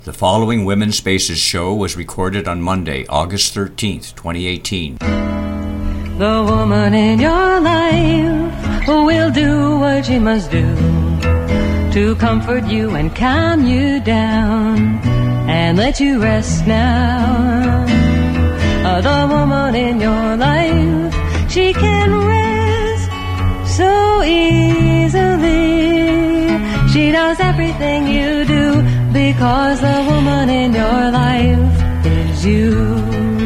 The following Women's Spaces show was recorded on Monday, August 13th, 2018. The woman in your life will do what she must do to comfort you and calm you down and let you rest now. The woman in your life, she can rest so easily. She knows everything you do because the woman in your life is you.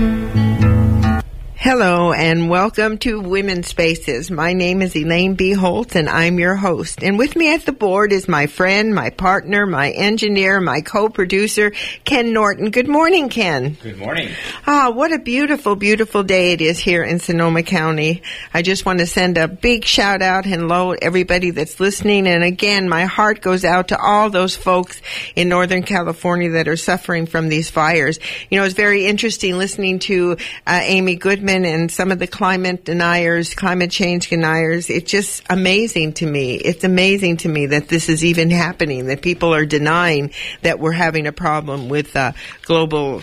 Hello and welcome to Women's Spaces. My name is Elaine B. Holt and I'm your host. And with me at the board is my friend, my partner, my engineer, my co-producer, Ken Norton. Good morning, Ken. Good morning. What a beautiful, beautiful day it is here in Sonoma County. I just want to send a big shout out and hello to everybody that's listening. And again, my heart goes out to all those folks in Northern California that are suffering from these fires. You know, it's very interesting listening to Amy Goodman and some of the climate change deniers. It's just amazing to me. It's amazing to me that this is even happening, that people are denying that we're having a problem with global,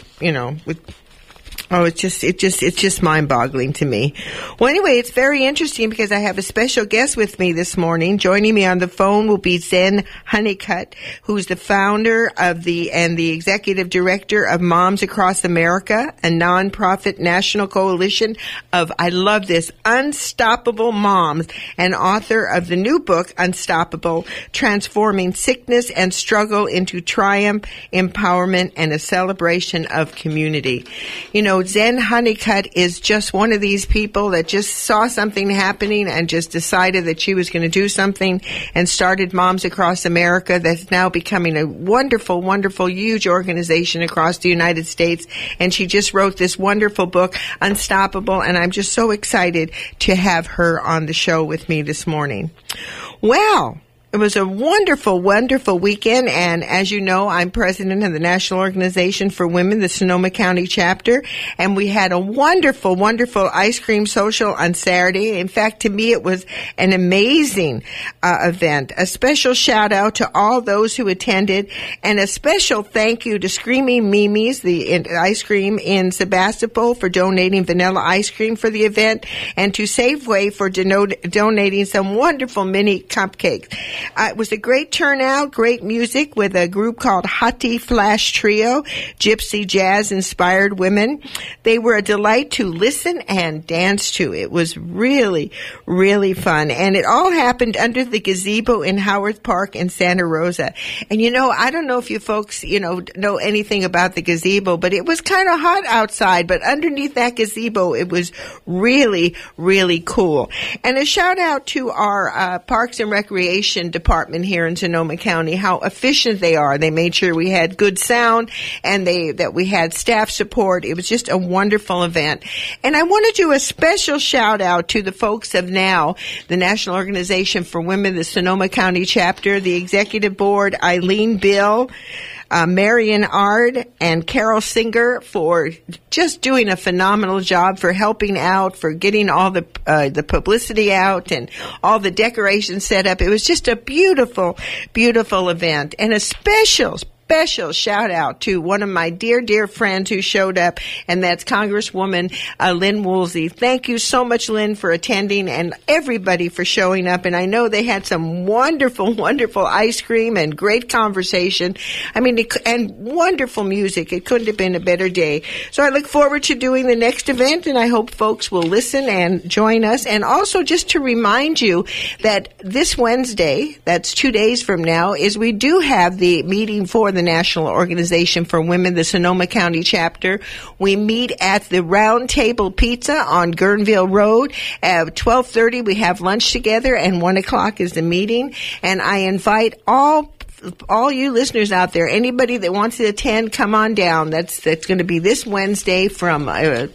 it's just mind-boggling to me. Well, anyway, it's very interesting because I have a special guest with me this morning. Joining me on the phone will be Zen Honeycutt, who's the founder of and the executive director of Moms Across America, a nonprofit national coalition of, I love this, unstoppable moms, and author of the new book, Unstoppable, Transforming Sickness and Struggle into Triumph, Empowerment, and a Celebration of Community. You know, Zen Honeycutt is just one of these people that just saw something happening and just decided that she was going to do something and started Moms Across America, that's now becoming a wonderful, wonderful, huge organization across the United States. And she just wrote this wonderful book, Unstoppable, and I'm just so excited to have her on the show with me this morning. Well, it was a wonderful, wonderful weekend, and as you know, I'm president of the National Organization for Women, the Sonoma County chapter, and we had a wonderful, wonderful ice cream social on Saturday. In fact, to me, it was an amazing event. A special shout out to all those who attended, and a special thank you to Screaming Mimi's, the ice cream in Sebastopol, for donating vanilla ice cream for the event, and to Safeway for donating some wonderful mini cupcakes. It was a great turnout, great music with a group called Hati Flash Trio, gypsy jazz-inspired women. They were a delight to listen and dance to. It was really, really fun. And it all happened under the gazebo in Howard Park in Santa Rosa. And, you know, I don't know if you folks, know anything about the gazebo, but it was kind of hot outside. But underneath that gazebo, it was really, really cool. And a shout-out to our Parks and Recreation department here in Sonoma County, how efficient they are. They made sure we had good sound and that we had staff support. It was just a wonderful event. And I want to do a special shout out to the folks of NOW, the National Organization for Women, the Sonoma County chapter, the executive board, Eileen Bill, Marion Ard, and Carol Singer for just doing a phenomenal job, for helping out, for getting all the publicity out and all the decorations set up. It was just a beautiful, beautiful event, and a special shout out to one of my dear, dear friends who showed up, and that's Congresswoman Lynn Woolsey. Thank you so much, Lynn, for attending, and everybody for showing up. And I know they had some wonderful, wonderful ice cream and great conversation. I mean, and wonderful music. It couldn't have been a better day. So I look forward to doing the next event, and I hope folks will listen and join us. And also just to remind you that this Wednesday, that's 2 days from now, is we do have the meeting for the National Organization for Women, the Sonoma County chapter. We meet at the Round Table Pizza on Guerneville Road. At 12:30, we have lunch together, and 1 o'clock is the meeting. And I invite all you listeners out there, anybody that wants to attend, come on down. That's going to be this Wednesday from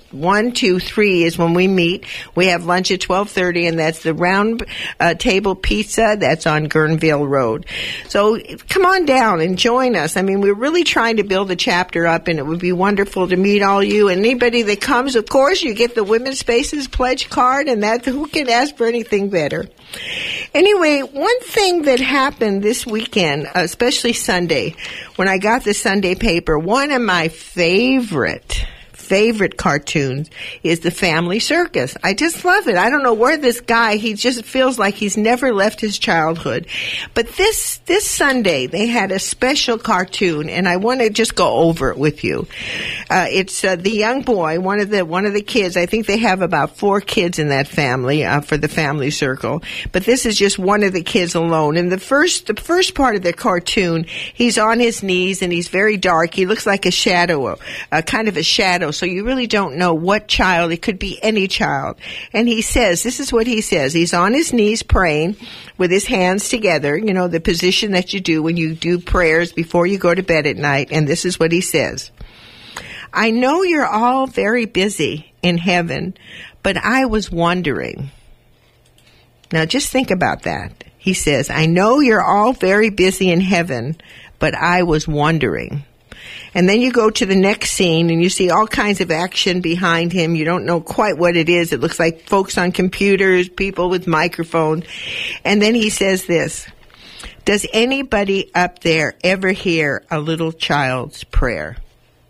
1 to 3 is when we meet. We have lunch at 12:30, and that's the Round Table Pizza. That's on Guerneville Road. So come on down and join us. I mean, we're really trying to build the chapter up, and it would be wonderful to meet all you. And anybody that comes, of course, you get the Women's Spaces pledge card, and that who can ask for anything better? Anyway, one thing that happened this weekend, especially Sunday, when I got the Sunday paper, one of my favorite cartoons is The Family Circus. I just love it. I don't know where this guy, he just feels like he's never left his childhood. But this Sunday, they had a special cartoon, and I want to just go over it with you. It's the young boy, one of the kids. I think they have about 4 kids in that family for the family circle. But this is just one of the kids alone. And the first part of the cartoon, he's on his knees, and he's very dark. He looks like a shadow, kind of a shadow. So you really don't know what child. It could be any child. And he says, this is what he says. He's on his knees praying with his hands together, you know, the position that you do when you do prayers before you go to bed at night. And this is what he says. I know you're all very busy in heaven, but I was wondering. Now just think about that. He says, I know you're all very busy in heaven, but I was wondering. And then you go to the next scene and you see all kinds of action behind him. You don't know quite what it is. It looks like folks on computers, people with microphones. And then he says this, does anybody up there ever hear a little child's prayer?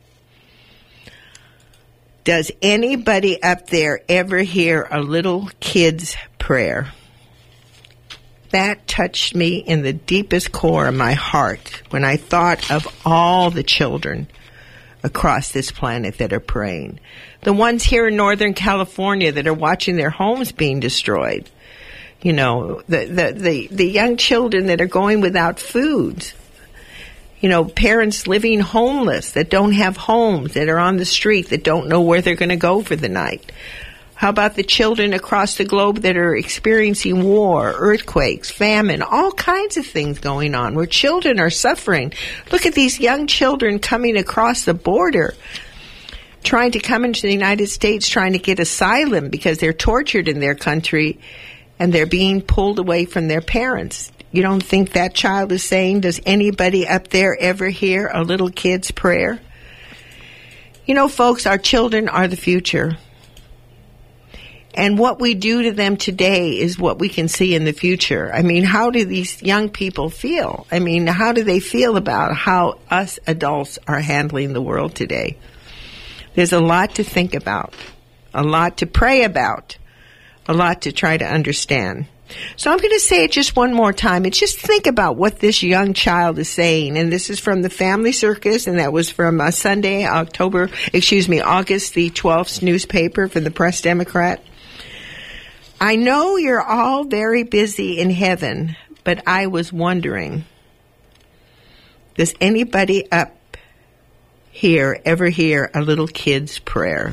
Does anybody up there ever hear a little kid's prayer? That touched me in the deepest core of my heart when I thought of all the children across this planet that are praying. The ones here in Northern California that are watching their homes being destroyed. You know, the young children that are going without food. You know, parents living homeless that don't have homes, that are on the street, that don't know where they're going to go for the night. How about the children across the globe that are experiencing war, earthquakes, famine, all kinds of things going on where children are suffering? Look at these young children coming across the border, trying to come into the United States, trying to get asylum because they're tortured in their country and they're being pulled away from their parents. You don't think that child is saying, does anybody up there ever hear a little kid's prayer? You know, folks, our children are the future. And what we do to them today is what we can see in the future. I mean, how do these young people feel? I mean, how do they feel about how us adults are handling the world today? There's a lot to think about, a lot to pray about, a lot to try to understand. So I'm going to say it just one more time. And just think about what this young child is saying. And this is from the Family Circus, and that was from Sunday, August the 12th newspaper from the Press Democrat. I know you're all very busy in heaven, but I was wondering, does anybody up here ever hear a little kid's prayer?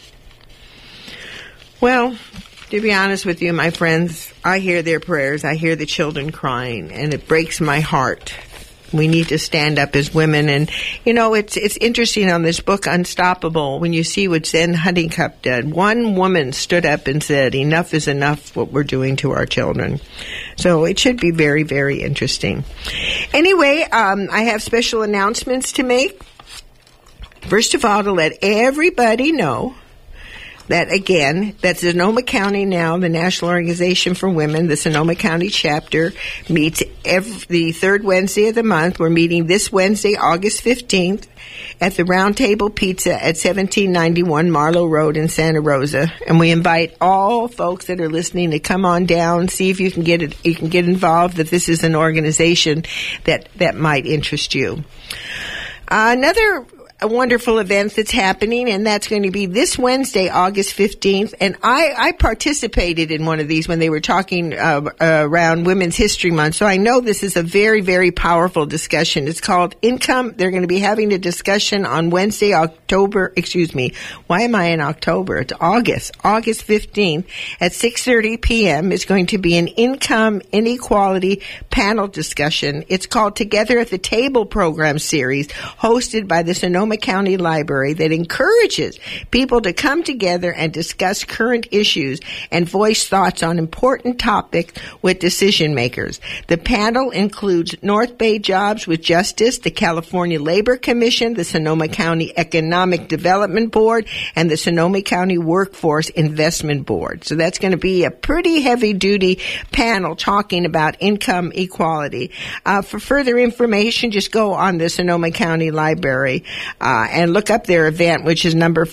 Well, to be honest with you, my friends, I hear their prayers. I hear the children crying, and it breaks my heart. We need to stand up as women. And, you know, it's interesting on this book, Unstoppable, when you see what Zen Honeycutt did. One woman stood up and said, enough is enough what we're doing to our children. So it should be very, very interesting. Anyway, I have special announcements to make. First of all, to let everybody know that, again, that Sonoma County now, the National Organization for Women, the Sonoma County chapter, meets the third Wednesday of the month. We're meeting this Wednesday, August 15th, at the Round Table Pizza at 1791 Marlow Road in Santa Rosa. And we invite all folks that are listening to come on down, see if you can get involved, that this is an organization that might interest you. Another a wonderful event that's happening, and that's going to be this Wednesday, August 15th. And I participated in one of these when they were talking around Women's History Month. So I know this is a very, very powerful discussion. It's called Income. They're going to be having a discussion on Wednesday, Why am I in October? It's August 15th at 6:30 p.m. It's going to be an income inequality panel discussion. It's called Together at the Table program series, hosted by the Sonoma Sonoma County Library that encourages people to come together and discuss current issues and voice thoughts on important topics with decision makers. The panel includes North Bay Jobs with Justice, the California Labor Commission, the Sonoma County Economic Development Board, and the Sonoma County Workforce Investment Board. So that's going to be a pretty heavy-duty panel talking about income equality. For further information, just go on the Sonoma County Library and look up their event, which is number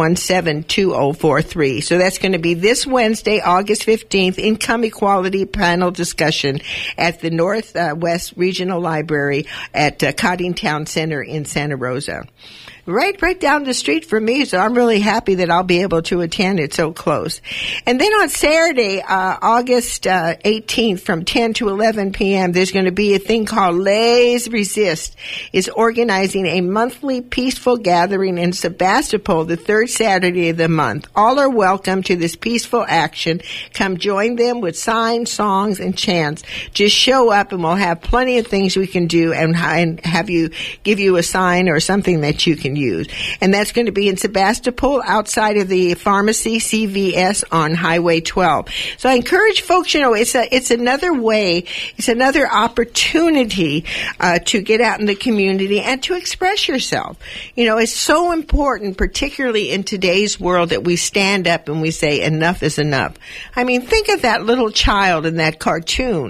417-2043. So that's going to be this Wednesday, August 15th, Income Equality Panel Discussion at the Northwest Regional Library at Cottingtown Center in Santa Rosa. Right down the street from me, so I'm really happy that I'll be able to attend. It's so close. And then on Saturday, August 18th, from 10 to 11 p.m., there's going to be a thing called Les Resist. It's organizing a monthly peaceful gathering in Sebastopol, the third Saturday of the month. All are welcome to this peaceful action. Come join them with signs, songs, and chants. Just show up, and we'll have plenty of things we can do and have you give you a sign or something that you can use. And that's going to be in Sebastopol outside of the pharmacy CVS on Highway 12. So I encourage folks, it's another way, it's another opportunity to get out in the community and to express yourself. It's so important, particularly in today's world, that we stand up and we say enough is enough. I mean, think of that little child in that cartoon.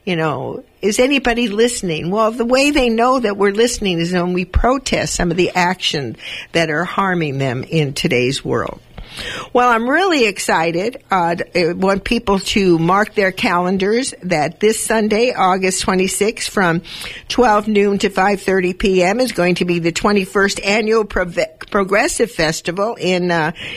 Is anybody listening? Well, the way they know that we're listening is when we protest some of the actions that are harming them in today's world. Well, I'm really excited. I want people to mark their calendars that this Sunday, August 26th, from 12 noon to 5:30 p.m. is going to be the 21st Annual Progressive Festival in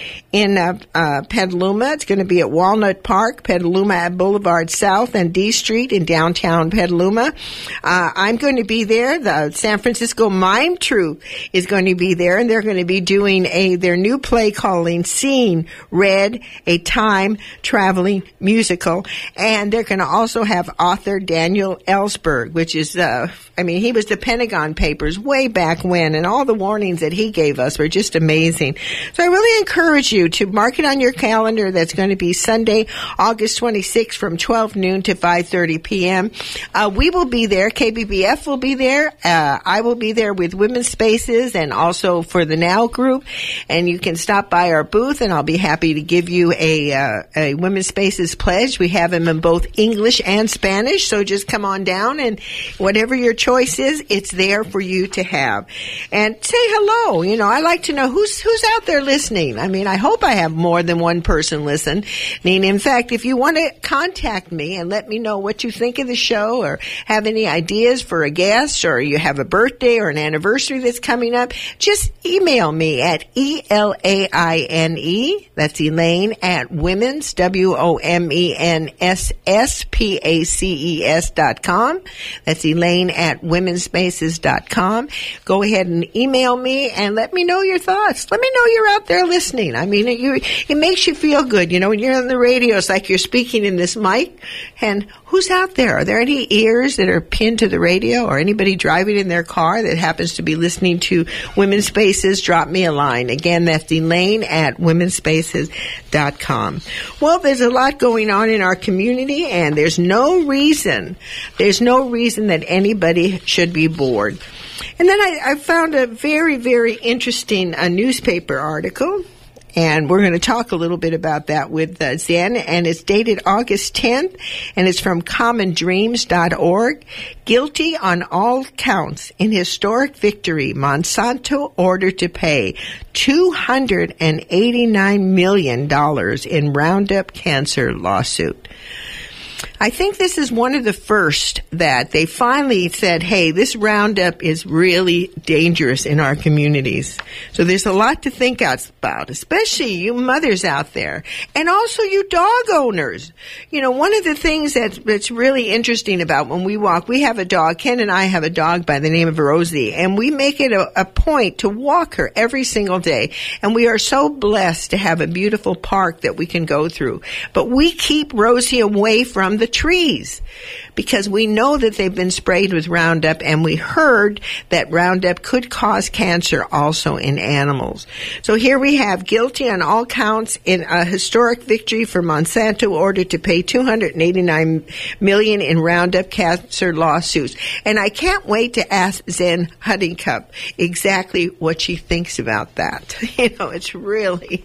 Petaluma. It's going to be at Walnut Park, Petaluma at Boulevard South and D Street in downtown Petaluma. I'm going to be there. The San Francisco Mime Troupe is going to be there, and they're going to be doing their new play called Scene Red, a time traveling musical. And they're going to also have author Daniel Ellsberg, which is, he was the Pentagon Papers way back when, and all the warnings that he gave us were just amazing. So I really encourage you to mark it on your calendar. That's going to be Sunday, August 26th from 12 noon to 5:30 p.m. We will be there. KBBF will be there. I will be there with Women's Spaces and also for the Now Group. And you can stop by our booth, and I'll be happy to give you a Women's Spaces pledge. We have them in both English and Spanish, so just come on down, and whatever your choice is, it's there for you to have. And say hello. I like to know who's out there listening. I hope I have more than one person listening. In fact, if you want to contact me and let me know what you think of the show or have any ideas for a guest, or you have a birthday or an anniversary that's coming up, just email me at ELAINE, that's Elaine, at women's, WOMENSSPACES.com. That's Elaine at womenspaces.com. Go ahead and email me and let me know your thoughts. Let me know you're out there listening. It makes you feel good. When you're on the radio, it's like you're speaking in this mic. And who's out there? Are there any ears that are pinned to the radio, or anybody driving in their car that happens to be listening to Women's Spaces? Drop me a line. Again, that's Elaine at womenspaces.com. Well, there's a lot going on in our community, and there's no reason that anybody should be bored. And then I found a very, very interesting newspaper article, and we're going to talk a little bit about that with Zen, and it's dated August 10th, and it's from commondreams.org. Guilty on all counts in historic victory, Monsanto ordered to pay $289 million in Roundup cancer lawsuit. I think this is one of the first that they finally said, hey, this Roundup is really dangerous in our communities. So there's a lot to think about, especially you mothers out there, and also you dog owners. One of the things that's really interesting about when we walk, we have a dog, Ken and I have a dog by the name of Rosie, and we make it a point to walk her every single day. And we are so blessed to have a beautiful park that we can go through. But we keep Rosie away from the trees, because we know that they've been sprayed with Roundup, and we heard that Roundup could cause cancer also in animals. So here we have guilty on all counts in a historic victory for Monsanto, ordered to pay $289 million in Roundup cancer lawsuits. And I can't wait to ask Zen Honeycutt exactly what she thinks about that. You know, it's really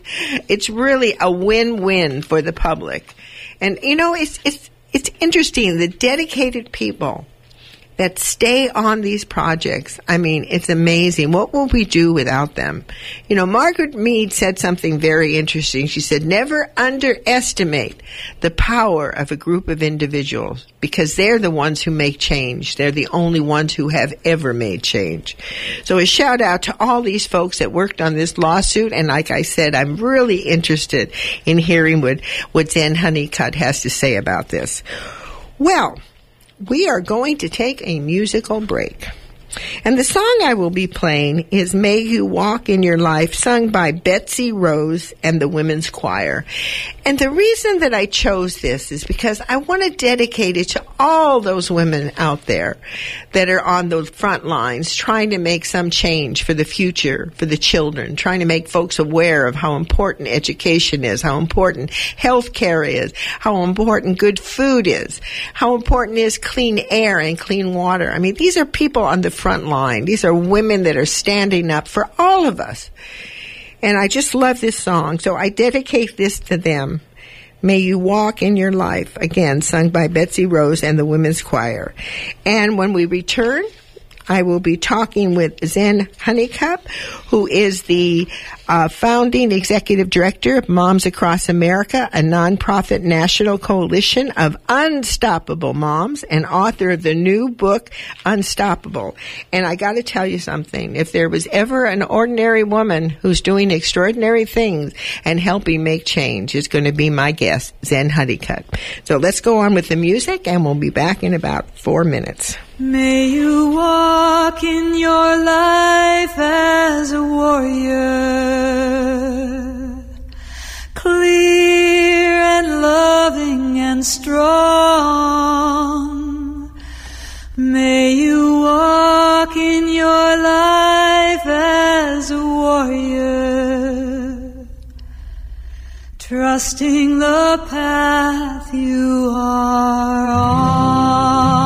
a win-win for the public. And you know, it's interesting, the dedicated people that stay on these projects. I mean, it's amazing. What will we do without them? You know, Margaret Mead said something very interesting. She said, never underestimate the power of a group of individuals, because they're the ones who make change. They're the only ones who have ever made change. So a shout out to all these folks that worked on this lawsuit. And like I said, I'm really interested in hearing what Zen Honeycutt has to say about this. Well, we are going to take a musical break. And the song I will be playing is May You Walk in Your Life, sung by Betsy Rose and the Women's Choir. And the reason that I chose this is because I want to dedicate it to all those women out there that are on those front lines trying to make some change for the future, for the children, trying to make folks aware of how important education is, how important health care is, how important good food is, how important is clean air and clean water. I mean, these are people on the front line. These are women that are standing up for all of us. And I just love this song, so I dedicate this to them. May You Walk in Your Life, again, sung by Betsy Rose and the Women's Choir. And when we return, I will be talking with Zen Honeycutt, who is the founding executive director of Moms Across America, a nonprofit national coalition of unstoppable moms, and author of the new book, Unstoppable. And I got to tell you something. If there was ever an ordinary woman who's doing extraordinary things and helping make change, it's going to be my guest, Zen Honeycutt. So let's go on with the music, and we'll be back in about 4 minutes. May you walk in your life as a warrior, clear and loving and strong. May you walk in your life as a warrior, trusting the path you are on.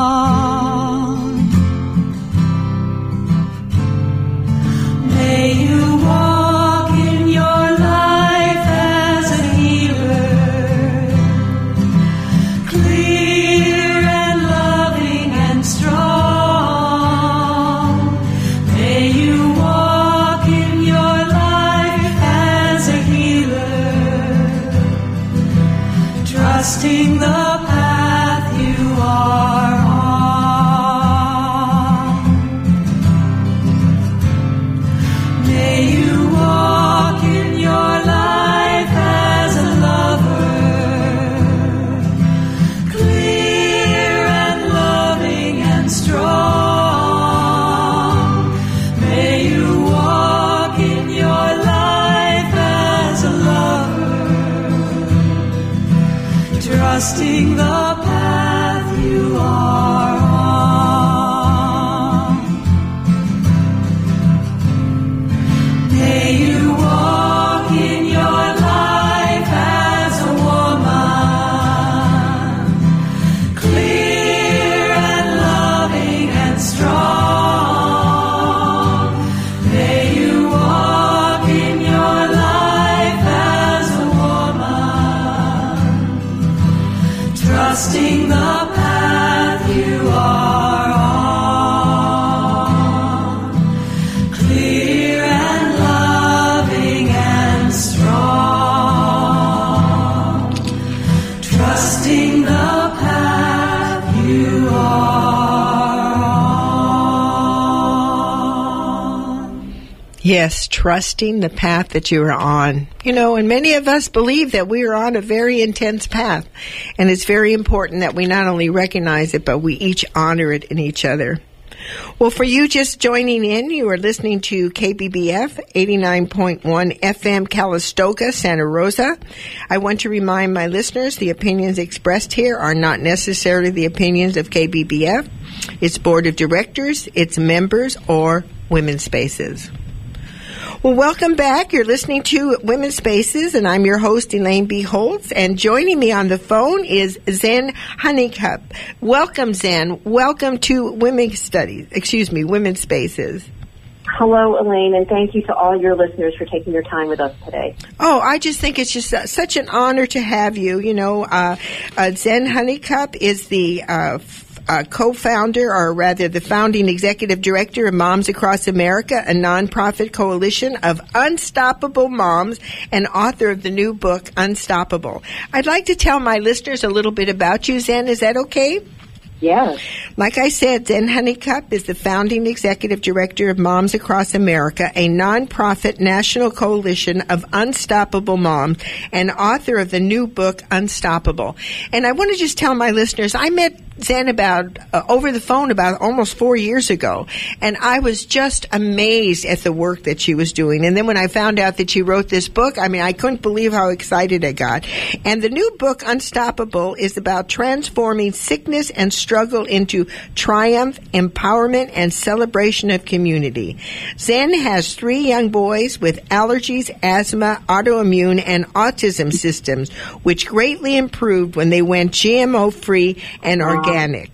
May you walk in your life as a healer, clear and loving and strong. May you walk in your life as a healer, trusting the path you are on. May you walk in your life as a lover, clear and loving and strong. May you walk in your life as a lover, trusting the path you are on. May you walk in your life as a woman, clear and loving and strong. May you walk in your life as a woman, trusting the path you are on, clear and loving and strong, trusting the path you are on. Yes, trusting the path that you are on. You know, and many of us believe that we are on a very intense path. And it's very important that we not only recognize it, but we each honor it in each other. Well, for you just joining in, you are listening to KBBF 89.1 FM Calistoga, Santa Rosa. I want to remind my listeners the opinions expressed here are not necessarily the opinions of KBBF, its board of directors, its members, or Women's Spaces. Well, welcome back. You're listening to Women's Spaces, and I'm your host, Elaine B. Holtz. And joining me on the phone is Zen Honeycutt. Welcome, Zen. Welcome to Women's Spaces. Hello, Elaine, and thank you to all your listeners for taking your time with us today. Oh, I just think it's just such an honor to have you. You know, Zen Honeycutt is the co-founder, or rather the founding executive director of Moms Across America, a nonprofit coalition of unstoppable moms, and author of the new book, Unstoppable. I'd like to tell my listeners a little bit about you, Zen. Is that okay? Yes. Like I said, Zen Honeycutt is the founding executive director of Moms Across America, a nonprofit national coalition of unstoppable moms, and author of the new book, Unstoppable. And I want to just tell my listeners, I met Zen about over the phone about almost 4 years ago, and I was just amazed at the work that she was doing. And then when I found out that she wrote this book, I mean, I couldn't believe how excited I got. And the new book, Unstoppable, is about transforming sickness and struggle into triumph, empowerment, and celebration of community. Zen has 3 young boys with allergies, asthma, autoimmune, and autism systems, which greatly improved when they went GMO-free and organic.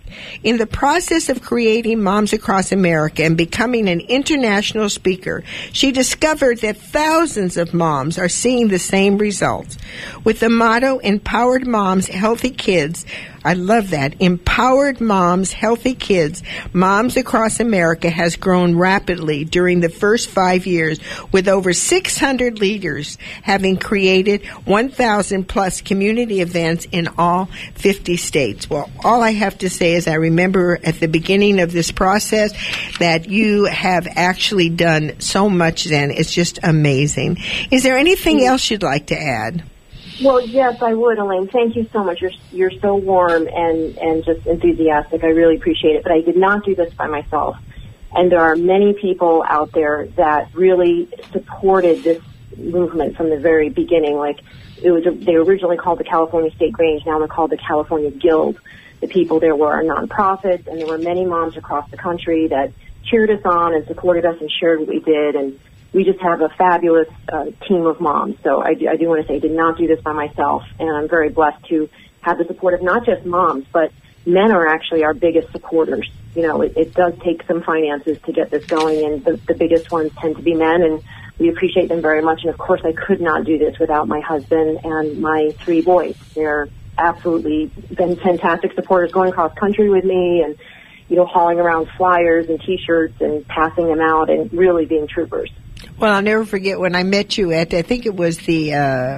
In the process of creating Moms Across America and becoming an international speaker, she discovered that thousands of moms are seeing the same results. With the motto, Empowered Moms, Healthy Kids, I love that. Empowered Moms, Healthy Kids. Moms Across America has grown rapidly during the first 5 years, with over 600 leaders having created 1,000 plus community events in all 50 states. Well, all I have to say is I remember at the beginning of this process that you have actually done so much, Zen. It's just amazing. Is there anything else you'd like to add? Well, yes, I would, Elaine. Thank you so much. You're so warm and just enthusiastic. I really appreciate it. But I did not do this by myself. And there are many people out there that really supported this movement from the very beginning. Like, they originally called the California State Grange, now they're called the California Guild. The people there were our nonprofits, and there were many moms across the country that cheered us on and supported us and shared what we did. And we just have a fabulous team of moms. So I do want to say I did not do this by myself, and I'm very blessed to have the support of not just moms, but men are actually our biggest supporters. You know, it does take some finances to get this going, and the biggest ones tend to be men, and we appreciate them very much. And, of course, I could not do this without my husband and my 3 boys. They're absolutely been fantastic supporters, going across country with me and, you know, hauling around flyers and T-shirts and passing them out and really being troopers. Well, I'll never forget when I met you at, I think it was the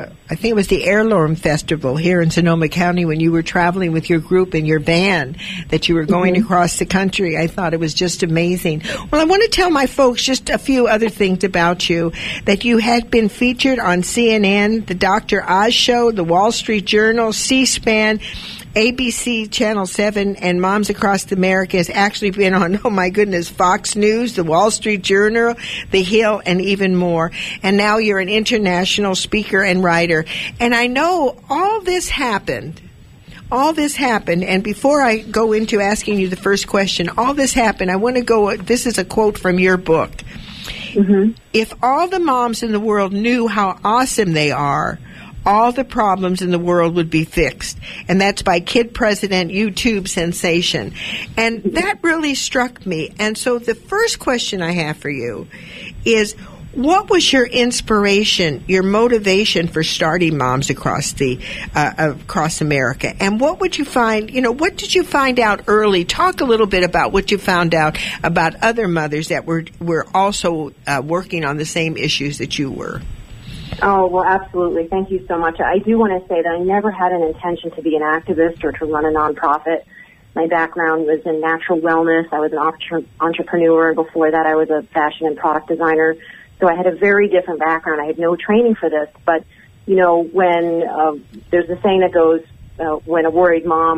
Heirloom Festival here in Sonoma County, when you were traveling with your group and your band, that you were going across the country. I thought it was just amazing. Well, I want to tell my folks just a few other things about you, that you had been featured on CNN, the Dr. Oz Show, the Wall Street Journal, C-SPAN, ABC Channel 7, and Moms Across America has actually been on, oh my goodness, Fox News, the Wall Street Journal, The Hill, and even more. And now you're an international speaker and writer. And I know all this happened, and before I go into asking you the first question, all this happened, I want to go, this is a quote from your book. If all the moms in the world knew how awesome they are, all the problems in the world would be fixed. And that's by Kid President, YouTube sensation. And that really struck me. And so the first question I have for you is, what was your inspiration, your motivation for starting Moms Across America? And what would you find, what did you find out early? Talk a little bit about what you found out about other mothers that were also working on the same issues that you were. Oh, well, absolutely. Thank you so much. I do want to say that I never had an intention to be an activist or to run a nonprofit. My background was in natural wellness. I was an entrepreneur. Before that, I was a fashion and product designer. So I had a very different background. I had no training for this. But, when there's a saying that goes, when a worried mom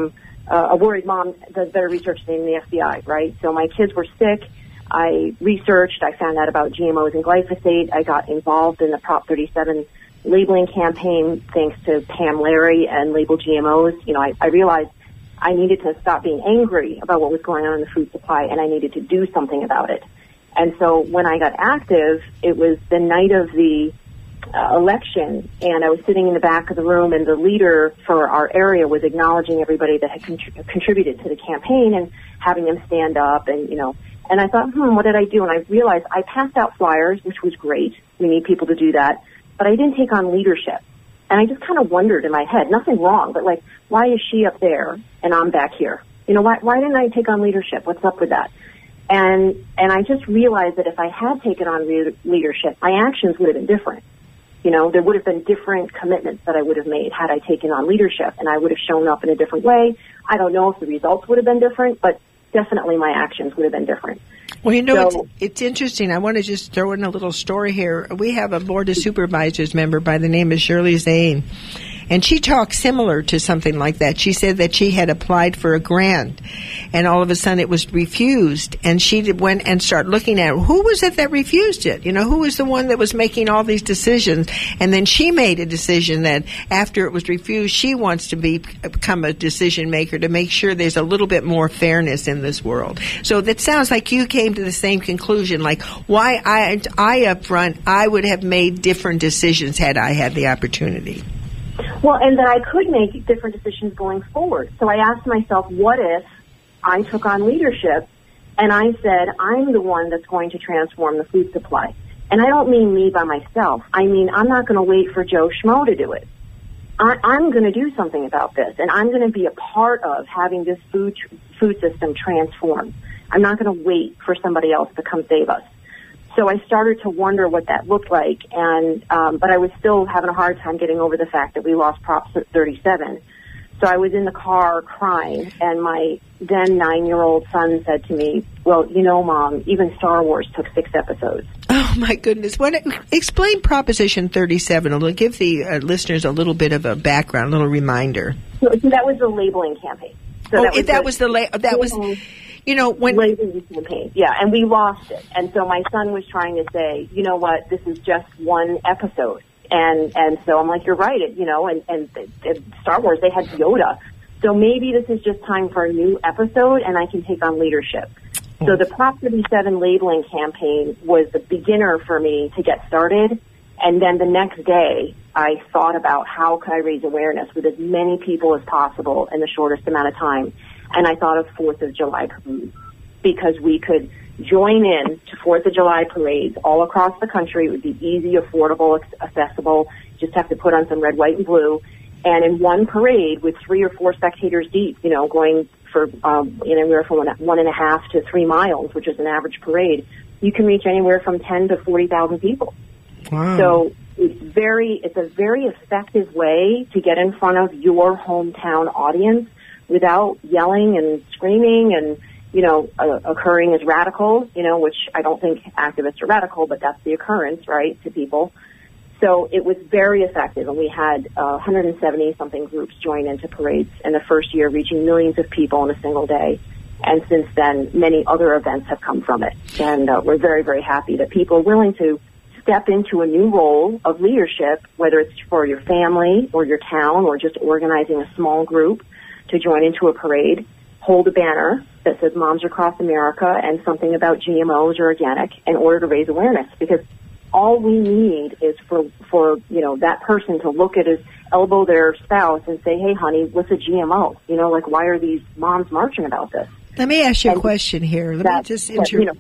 a worried mom does better research than the FBI, right? So my kids were sick. I researched. I found out about GMOs and glyphosate. I got involved in the Prop 37 labeling campaign thanks to Pam Larry and Label GMOs. You know, I realized I needed to stop being angry about what was going on in the food supply, and I needed to do something about it. And so when I got active, it was the night of the election, and I was sitting in the back of the room, and the leader for our area was acknowledging everybody that had contributed to the campaign and having them stand up, and, you know, and I thought, what did I do? And I realized I passed out flyers, which was great. We need people to do that. But I didn't take on leadership. And I just kind of wondered in my head, nothing wrong, but like, why is she up there and I'm back here? You know, why didn't I take on leadership? What's up with that? And I just realized that if I had taken on leadership, my actions would have been different. You know, there would have been different commitments that I would have made had I taken on leadership, and I would have shown up in a different way. I don't know if the results would have been different, but definitely my actions would have been different. Well, you know, it's interesting. I want to just throw in a little story here. We have a Board of Supervisors member by the name of Shirley Zane, and she talked similar to something like that. She said that she had applied for a grant, and all of a sudden it was refused, and she went and started looking at who was it that refused it? You know, who was the one that was making all these decisions? And then she made a decision that after it was refused, she wants to become a decision maker to make sure there's a little bit more fairness in this world. So that sounds like you came to the same conclusion, like why I up front, I would have made different decisions had I had the opportunity. Well, and that I could make different decisions going forward. So I asked myself, what if I took on leadership and I said, I'm the one that's going to transform the food supply? And I don't mean me by myself. I mean, I'm not going to wait for Joe Schmo to do it. I'm going to do something about this, and I'm going to be a part of having this food system transformed. I'm not going to wait for somebody else to come save us. So I started to wonder what that looked like, and but I was still having a hard time getting over the fact that we lost Prop 37. So I was in the car crying, and my then 9-year-old son said to me, well, you know, Mom, even Star Wars took 6 episodes. Oh, my goodness. Explain Proposition 37. It'll give the listeners a little bit of a background, a little reminder. So that was the labeling campaign. So that was you know, when labeling campaign, yeah, and we lost it. And so my son was trying to say, you know what, this is just one episode. And so I'm like, you're right, you know, and Star Wars, they had Yoda. So maybe this is just time for a new episode and I can take on leadership. So the Prop 37 labeling campaign was the beginner for me to get started. And then the next day, I thought about how could I raise awareness with as many people as possible in the shortest amount of time. And I thought of 4th of July parades, because we could join in to 4th of July parades all across the country. It would be easy, affordable, accessible. Just have to put on some red, white, and blue. And in one parade with 3 or 4 spectators deep, you know, going for anywhere from 1.5 to 3 miles, which is an average parade, you can reach anywhere from 10 to 40,000 people. Wow. So it's a very effective way to get in front of your hometown audience without yelling and screaming and, you know, occurring as radical, you know, which I don't think activists are radical, but that's the occurrence, right, to people. So it was very effective, and we had 170-something groups join into parades in the first year, reaching millions of people in a single day. And since then, many other events have come from it. And we're very, very happy that people are willing to step into a new role of leadership, whether it's for your family or your town or just organizing a small group to join into a parade, hold a banner that says Moms Across America and something about GMOs or organic in order to raise awareness. Because all we need is for you know, that person to look at his elbow their spouse and say, hey, honey, what's a GMO? You know, like, why are these moms marching about this? Let me ask you a question here. Let me just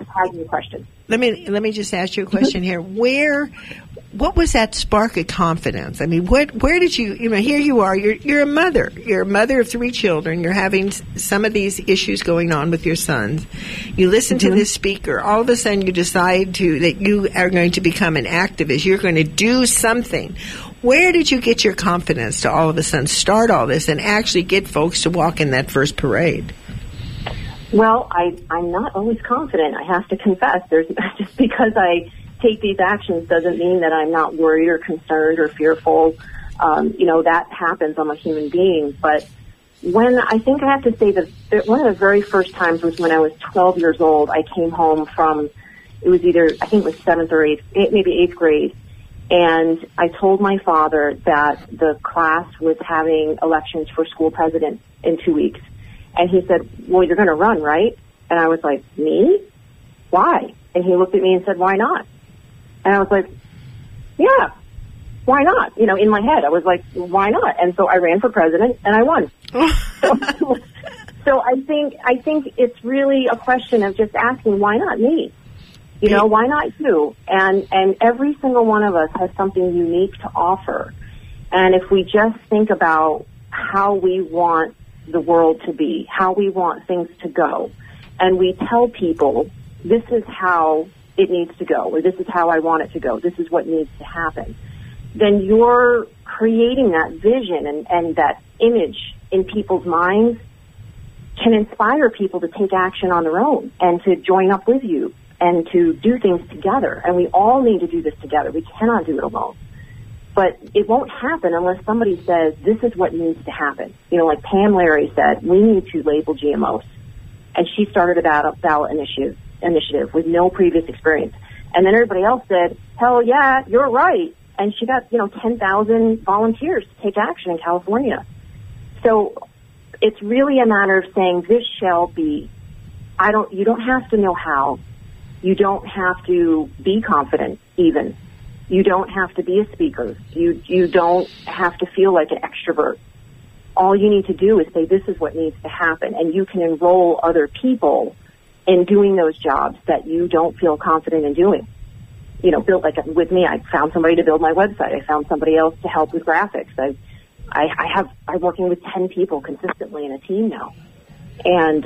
ask you a question here. What was that spark of confidence? I mean, where did you know, here you are, you're a mother. You're a mother of 3 children. You're having some of these issues going on with your sons. You listen to this speaker. All of a sudden you decide that you are going to become an activist. You're going to do something. Where did you get your confidence to all of a sudden start all this and actually get folks to walk in that first parade? Well, I'm not always confident, I have to confess. Just because I take these actions doesn't mean that I'm not worried or concerned or fearful. You know, that happens. I'm a human being. But when I think I have to say that one of the very first times was when I was 12 years old. I came home from, it was either, I think it was 7th or 8th, maybe 8th grade. And I told my father that the class was having elections for school president in 2 weeks. And he said, well, you're going to run, right? And I was like, me? Why? And he looked at me and said, why not? And I was like, yeah, why not? You know, in my head, I was like, why not? And so I ran for president and I won. So I think it's really a question of just asking, why not me? You know, why not you? And every single one of us has something unique to offer. And if we just think about how we want the world to be, how we want things to go, and we tell people, this is how it needs to go, or this is how I want it to go, this is what needs to happen, then you're creating that vision and that image in people's minds can inspire people to take action on their own and to join up with you and to do things together. And we all need to do this together. We cannot do it alone. But it won't happen unless somebody says, this is what needs to happen. You know, like Pam Larry said, we need to label GMOs. And she started a ballot initiative with no previous experience. And then everybody else said, hell yeah, you're right. And she got, 10,000 volunteers to take action in California. So it's really a matter of saying, this shall be. You don't have to know how. You don't have to be confident, even. You don't have to be a speaker. You don't have to feel like an extrovert. All you need to do is say, this is what needs to happen. And you can enroll other people in doing those jobs that you don't feel confident in doing. With me, I found somebody to build my website. I found somebody else to help with graphics. I'm working with 10 people consistently in a team now. And,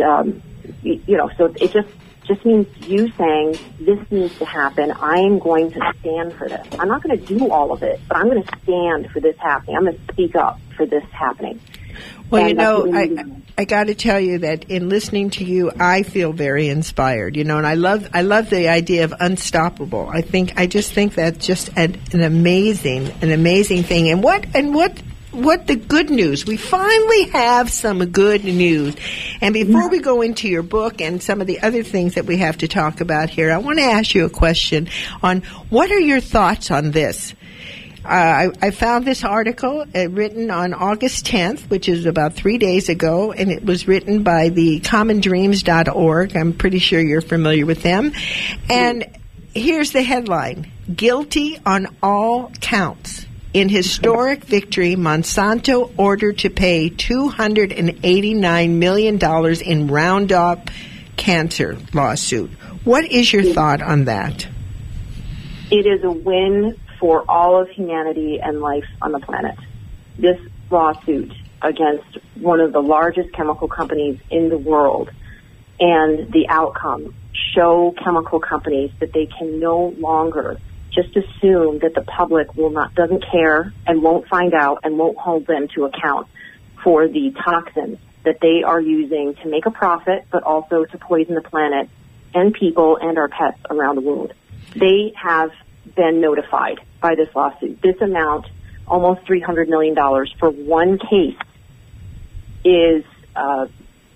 so it just means you saying, this needs to happen. I'm going to stand for this. I'm not going to do all of it, but I'm going to stand for this happening. I'm going to speak up for this happening. Well, I got to tell you that in listening to you, I feel very inspired. And I love the idea of unstoppable. I just think that's just an amazing thing. And what the good news? We finally have some good news. And before we go into your book and some of the other things that we have to talk about here, I want to ask you a question on what are your thoughts on this? I found this article written on August 10th, which is about 3 days ago, and it was written by the commondreams.org. I'm pretty sure you're familiar with them. And here's the headline: Guilty on all counts. In historic victory, Monsanto ordered to pay $289 million in Roundup cancer lawsuit. What is your thought on that? It is a win for all of humanity and life on the planet. This lawsuit against one of the largest chemical companies in the world and the outcome show chemical companies that they can no longer just assume that the public doesn't care and won't find out and won't hold them to account for the toxins that they are using to make a profit, but also to poison the planet and people and our pets around the world. They have been notified by this lawsuit. This amount, almost $300 million for one case, is a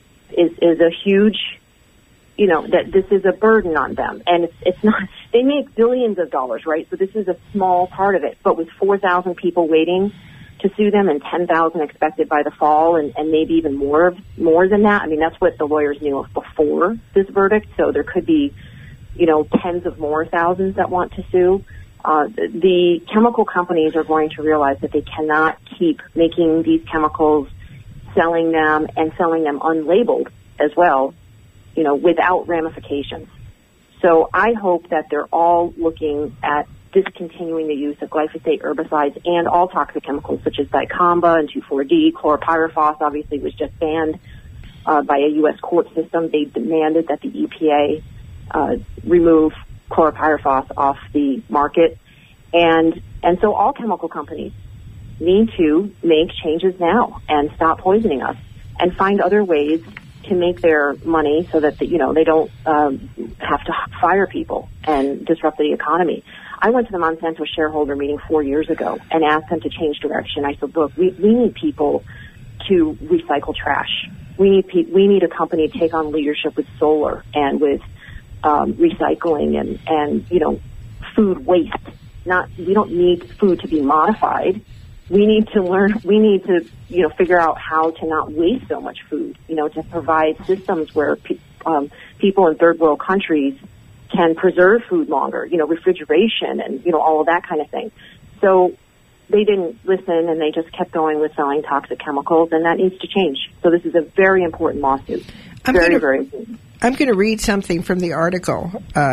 huge, that this is a burden on them. And it's not, they make billions of dollars, right? So this is a small part of it. But with 4,000 people waiting to sue them and 10,000 expected by the fall and maybe even more than that. I mean, that's what the lawyers knew of before this verdict. So there could be, tens of more thousands that want to sue. The chemical companies are going to realize that they cannot keep making these chemicals, selling them unlabeled as well, without ramifications. So I hope that they're all looking at discontinuing the use of glyphosate, herbicides, and all toxic chemicals such as dicamba and 2,4-D. Chlorpyrifos obviously was just banned by a U.S. court system. They demanded that the EPA remove chlorpyrifos off the market. And so all chemical companies need to make changes now and stop poisoning us and find other ways to make their money so that, they don't have to fire people and disrupt the economy. I went to the Monsanto shareholder meeting 4 years ago and asked them to change direction. I said, look, we need people to recycle trash. We need a company to take on leadership with solar and with recycling and food waste. We don't need food to be modified. We need to learn. We need to figure out how to not waste so much food. To provide systems where people in third world countries can preserve food longer. Refrigeration and all of that kind of thing. So they didn't listen, and they just kept going with selling toxic chemicals, and that needs to change. So this is a very important lawsuit. Very important. I'm going to read something from the article.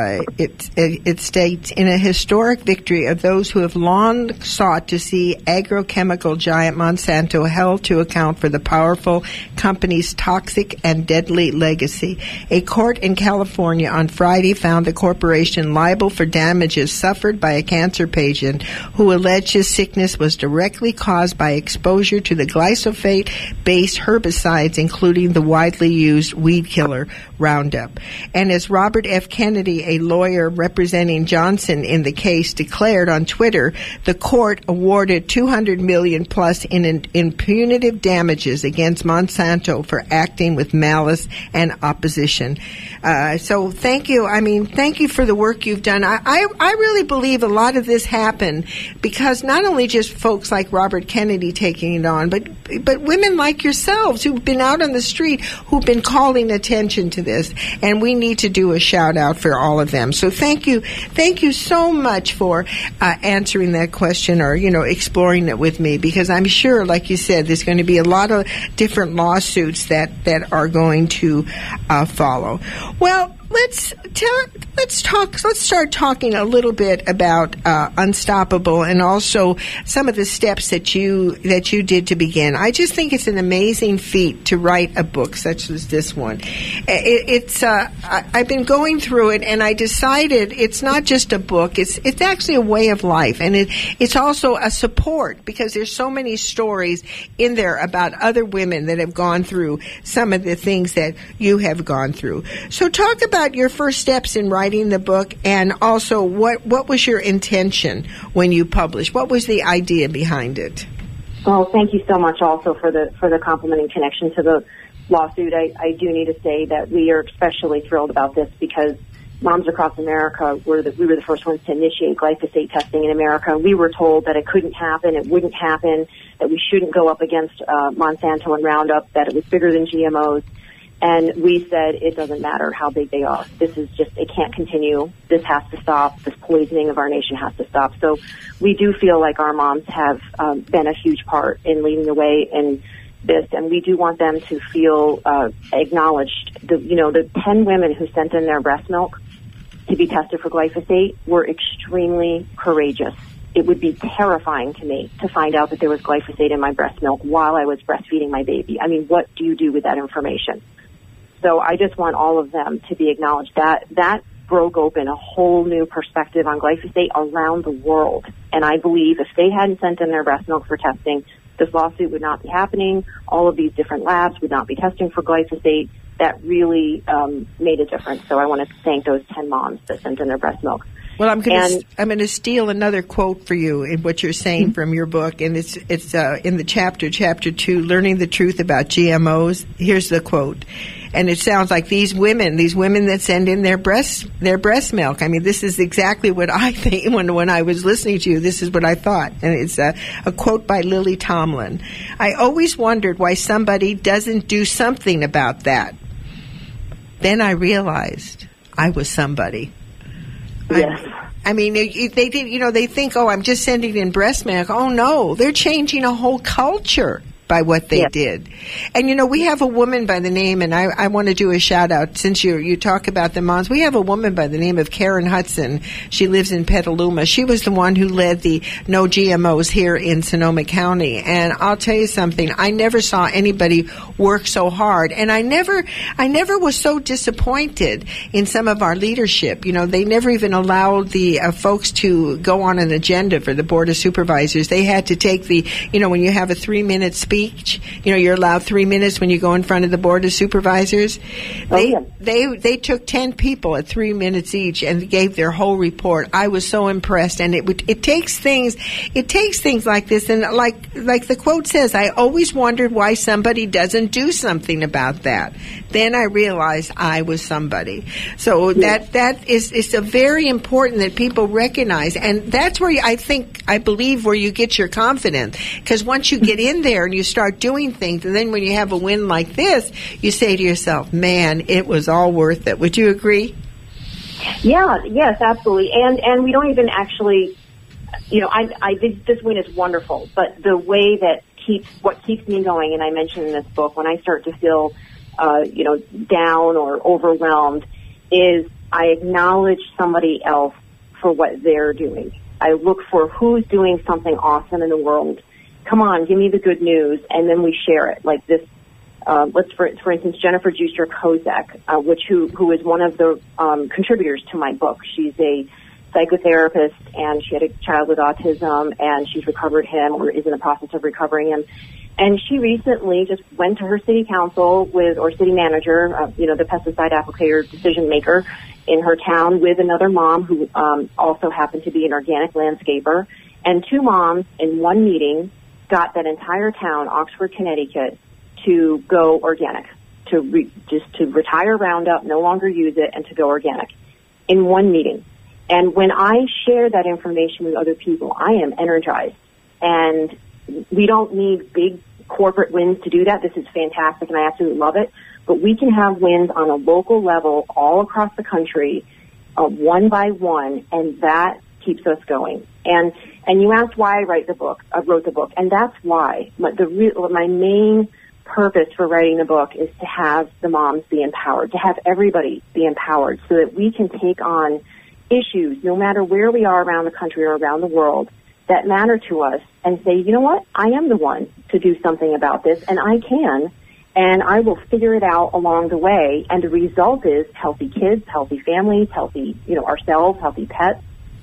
It states, in a historic victory of those who have long sought to see agrochemical giant Monsanto held to account for the powerful company's toxic and deadly legacy, a court in California on Friday found the corporation liable for damages suffered by a cancer patient who alleged his sickness was directly caused by exposure to the glyphosate-based herbicides, including the widely used weed killer Roundup. And as Robert F. Kennedy, a lawyer representing Johnson in the case, declared on Twitter, the court awarded $200 million plus in punitive damages against Monsanto for acting with malice and opposition. So thank you. Thank you for the work you've done. I really believe a lot of this happened because not only just folks like Robert Kennedy taking it on, but women like yourselves who've been out on the street, who've been calling attention to this, and we need to do a shout out for all of them. So thank you so much for answering that question or exploring it with me, because I'm sure, like you said, there's going to be a lot of different lawsuits that are going to follow. Well, let's start talking a little bit about Unstoppable and also some of the steps that you did to begin. I just think it's an amazing feat to write a book such as this one. I've been going through it, and I decided it's not just a book. It's actually a way of life, and it's also a support, because there's so many stories in there about other women that have gone through some of the things that you have gone through. So talk about your first steps in writing the book, and also what was your intention when you published? What was the idea behind it? Well, thank you so much also for the complimenting connection to the lawsuit. I do need to say that we are especially thrilled about this because Moms Across America we were the first ones to initiate glyphosate testing in America. We were told that it couldn't happen, it wouldn't happen, that we shouldn't go up against Monsanto and Roundup, that it was bigger than GMOs. And we said, it doesn't matter how big they are. This is just, it can't continue. This has to stop. This poisoning of our nation has to stop. So we do feel like our moms have been a huge part in leading the way in this, and we do want them to feel acknowledged. The 10 women who sent in their breast milk to be tested for glyphosate were extremely courageous. It would be terrifying to me to find out that there was glyphosate in my breast milk while I was breastfeeding my baby. What do you do with that information? So I just want all of them to be acknowledged. That broke open a whole new perspective on glyphosate around the world. And I believe if they hadn't sent in their breast milk for testing, this lawsuit would not be happening. All of these different labs would not be testing for glyphosate. That really made a difference. So I want to thank those 10 moms that sent in their breast milk. Well, I'm going to steal another quote for you in what you're saying from your book, and it's in the chapter 2, Learning the Truth About GMOs. Here's the quote, and it sounds like these women that send in their breast milk. This is exactly what I think when I was listening to you. This is what I thought, and it's a quote by Lily Tomlin. I always wondered why somebody doesn't do something about that. Then I realized I was somebody. Yes. They did. They think, I'm just sending in breast milk. Oh no, they're changing a whole culture by what they did. And we have a woman by the name, and I want to do a shout out since you talk about the moms. We have a woman by the name of Karen Hudson. She lives in Petaluma. She was the one who led the No GMOs here in Sonoma County. And I'll tell you something, I never saw anybody work so hard, and I never was so disappointed in some of our leadership. They never even allowed the folks to go on an agenda for the Board of Supervisors. They had to take when you have a 3-minute speech speech. You know, you're allowed 3 minutes when you go in front of the board of supervisors. They took 10 people at 3 minutes each and gave their whole report. I was so impressed, and it takes things like this, and like the quote says, I always wondered why somebody doesn't do something about that. Then I realized I was somebody. So that is a very important that people recognize, and that's where I believe where you get your confidence, because once you get in there and you start doing things, and then when you have a win like this, you say to yourself, man, it was all worth it. Would you agree? Yeah, yes, absolutely. And we don't even actually, you know, I did, this win is wonderful, but the way that what keeps me going, and I mentioned in this book, when I start to feel, down or overwhelmed, is I acknowledge somebody else for what they're doing. I look for who's doing something awesome in the world. Come on, give me the good news, and then we share it. Like this, for instance, Jennifer Juster Kozak, who is one of the contributors to my book. She's a psychotherapist, and she had a child with autism, and she's recovered him, or is in the process of recovering him. And she recently just went to her city council or city manager, the pesticide applicator decision maker in her town, with another mom who also happened to be an organic landscaper. And two moms in one meeting got that entire town, Oxford, Connecticut, to go organic, to retire Roundup, no longer use it, and to go organic in one meeting. And when I share that information with other people, I am energized. And we don't need big corporate wins to do that. This is fantastic, and I absolutely love it. But we can have wins on a local level all across the country, one by one, and that keeps us going. And you asked why I wrote the book, and that's why. My main purpose for writing the book is to have the moms be empowered, to have everybody be empowered, so that we can take on issues, no matter where we are around the country or around the world, that matter to us, and say, you know what, I am the one to do something about this, and I can, and I will figure it out along the way. And the result is healthy kids, healthy families, healthy, ourselves, healthy pets,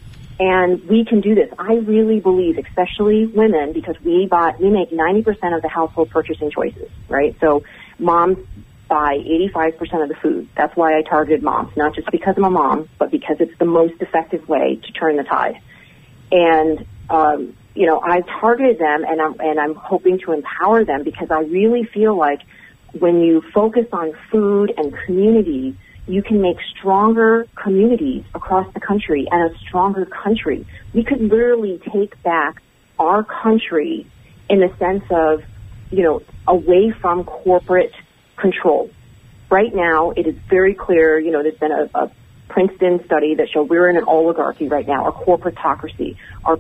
and we can do this. I really believe, especially women, because we make 90% of the household purchasing choices, right? So moms buy 85% of the food. That's why I targeted moms, not just because I'm a mom, but because it's the most effective way to turn the tide. And I've targeted them, and I'm hoping to empower them, because I really feel like when you focus on food and community, you can make stronger communities across the country and a stronger country. We could literally take back our country in the sense of, away from corporate control. Right now, it is very clear, there's been a Princeton study that showed we're in an oligarchy right now, a corporatocracy. Our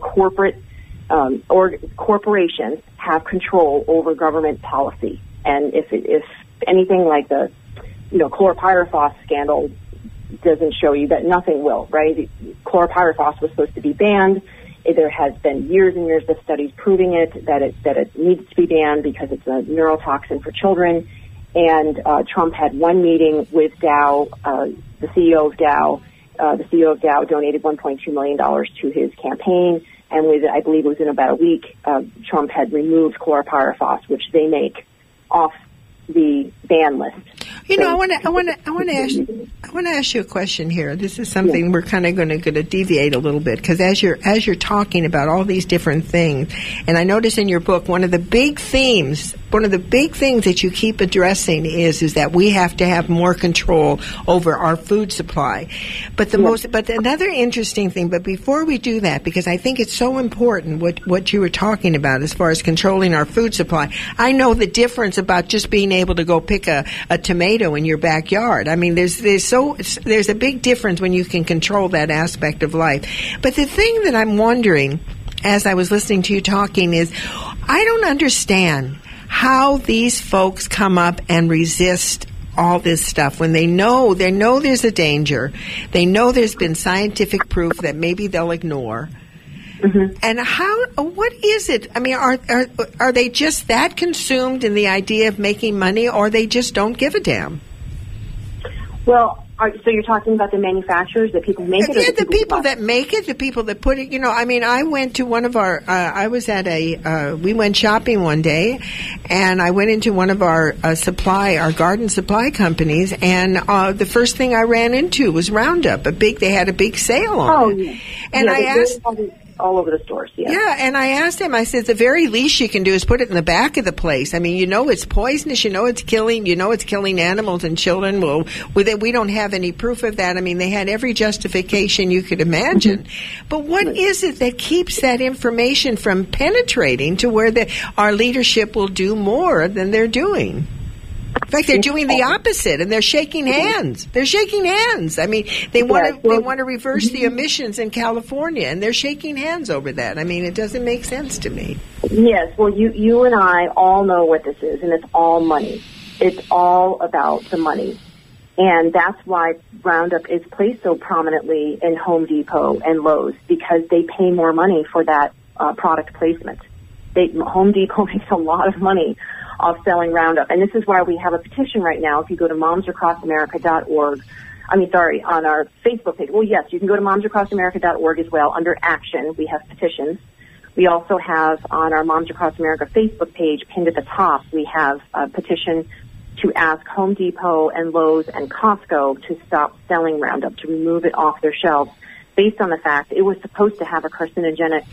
corporations have control over government policy. And if anything like the, chlorpyrifos scandal doesn't show you, that nothing will, right? Chlorpyrifos was supposed to be banned. There has been years and years of studies proving that it needs to be banned because it's a neurotoxin for children. And Trump had one meeting with Dow, the CEO of Dow. The CEO of Dow donated $1.2 million to his campaign, and I believe it was in about a week, Trump had removed chlorpyrifos, which they make, off the ban list. I want to ask you a question here. This is something we're kind of going to deviate a little bit, because as you're talking about all these different things, and I notice in your book one of the big things that you keep addressing is that we have to have more control over our food supply. But another interesting thing, but before we do that, because I think it's so important what you were talking about as far as controlling our food supply. I know the difference about just being able to go pick a tomato in your backyard. I mean, there's a big difference when you can control that aspect of life. But the thing that I'm wondering, as I was listening to you talking, is I don't understand how these folks come up and resist all this stuff when they know there's a danger. They know there's been scientific proof that maybe they'll ignore. Mm-hmm. And what is it? I mean, are they just that consumed in the idea of making money, or they just don't give a damn? Well, So you're talking about the manufacturers, the people make it? Yeah, the people that make it, the people that put it. I mean, I went to one of our, we went shopping one day, and I went into one of our our garden supply companies, and the first thing I ran into was Roundup. They had a big sale on it. And I asked... all over the stores, yeah. Yeah, and I asked him, I said, the very least you can do is put it in the back of the place. I mean, it's poisonous, it's killing animals and children. Well, we don't have any proof of that. I mean, they had every justification you could imagine. Mm-hmm. But what is it that keeps that information from penetrating to where our leadership will do more than they're doing? In fact, they're doing the opposite, and they're shaking hands. They're shaking hands. I mean, they want to reverse the emissions in California, and they're shaking hands over that. I mean, it doesn't make sense to me. Yes, well, you and I all know what this is, and it's all money. It's all about the money. And that's why Roundup is placed so prominently in Home Depot and Lowe's, because they pay more money for that product placement. Home Depot makes a lot of money off selling Roundup. And this is why we have a petition right now. If you go to momsacrossamerica.org, on our Facebook page. Well, yes, you can go to momsacrossamerica.org as well. Under action, we have petitions. We also have on our Moms Across America Facebook page, pinned at the top, we have a petition to ask Home Depot and Lowe's and Costco to stop selling Roundup, to remove it off their shelves, based on the fact it was supposed to have a carcinogenic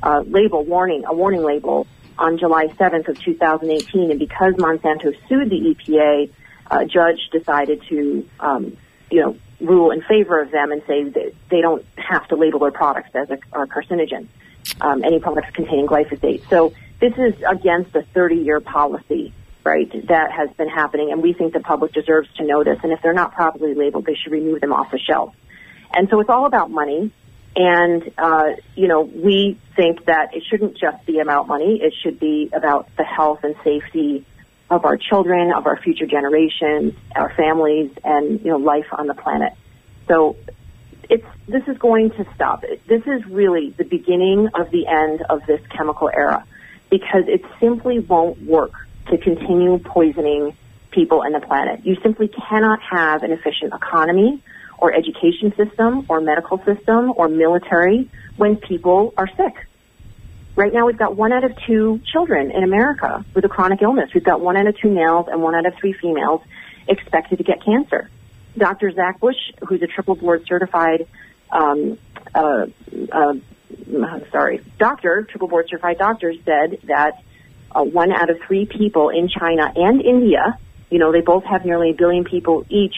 warning label on July 7th of 2018, and because Monsanto sued the EPA, a judge decided to, rule in favor of them and say that they don't have to label their products as a carcinogen, any products containing glyphosate. So this is against a 30-year policy, right, that has been happening, and we think the public deserves to know this, and if they're not properly labeled, they should remove them off the shelf. And so it's all about money. And, we think that it shouldn't just be about money. It should be about the health and safety of our children, of our future generations, our families, and, life on the planet. So this is going to stop. This is really the beginning of the end of this chemical era, because it simply won't work to continue poisoning people and the planet. You simply cannot have an efficient economy or education system or medical system or military when people are sick. Right now we've got 1 out of 2 children in America with a chronic illness. We've got 1 out of 2 males and 1 out of 3 females expected to get cancer. Dr. Zach Bush, who's a triple board certified triple board certified doctor, said that 1 out of 3 people in China and India, they both have nearly 1 billion people each,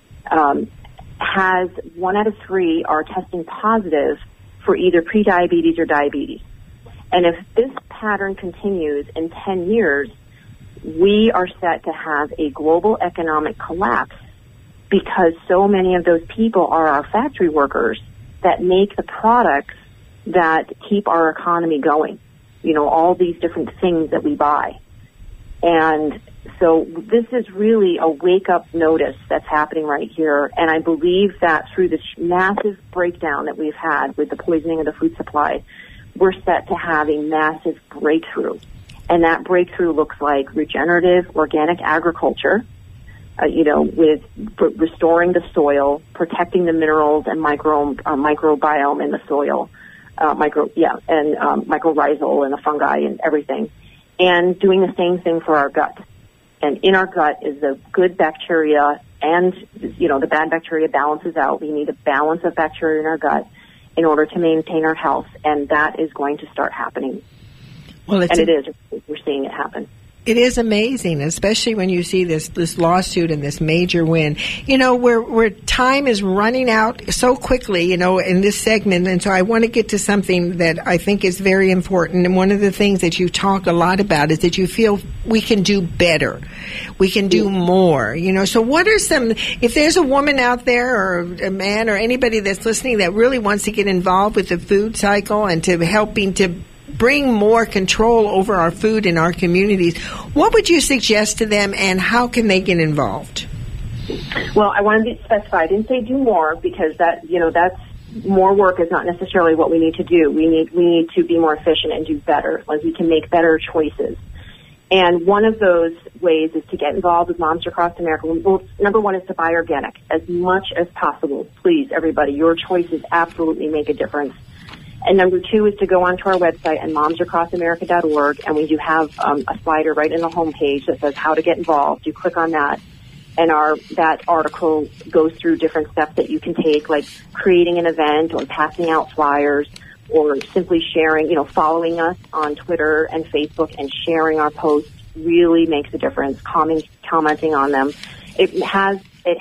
has 1 out of 3 are testing positive for either prediabetes or diabetes. And if this pattern continues in 10 years, we are set to have a global economic collapse, because so many of those people are our factory workers that make the products that keep our economy going. All these different things that we buy. And so this is really a wake-up notice that's happening right here, and I believe that through this massive breakdown that we've had with the poisoning of the food supply, we're set to have a massive breakthrough. And that breakthrough looks like regenerative organic agriculture, with restoring the soil, protecting the minerals and microbiome in the soil, mycorrhizal and the fungi and everything, and doing the same thing for our gut. And in our gut is the good bacteria, and, the bad bacteria balances out. We need a balance of bacteria in our gut in order to maintain our health, and that is going to start happening. Well, it is. We're seeing it happen. It is amazing, especially when you see this lawsuit and this major win. Where time is running out so quickly, in this segment. And so I want to get to something that I think is very important. And one of the things that you talk a lot about is that you feel we can do better. We can do more, So what are if there's a woman out there or a man or anybody that's listening that really wants to get involved with the food cycle and to helping to bring more control over our food in our communities, what would you suggest to them, and how can they get involved? Well, I want to specify. I didn't say do more, because that's more work is not necessarily what we need to do. We need to be more efficient and do better. Like, we can make better choices. And one of those ways is to get involved with Moms Across America. Well, number one is to buy organic as much as possible. Please, everybody, your choices absolutely make a difference. And number two is to go onto our website at momsacrossamerica.org, and we do have a slider right in the homepage that says how to get involved. You click on that, and that article goes through different steps that you can take, like creating an event or passing out flyers or simply sharing, following us on Twitter and Facebook and sharing our posts really makes a difference. Commenting on them. It has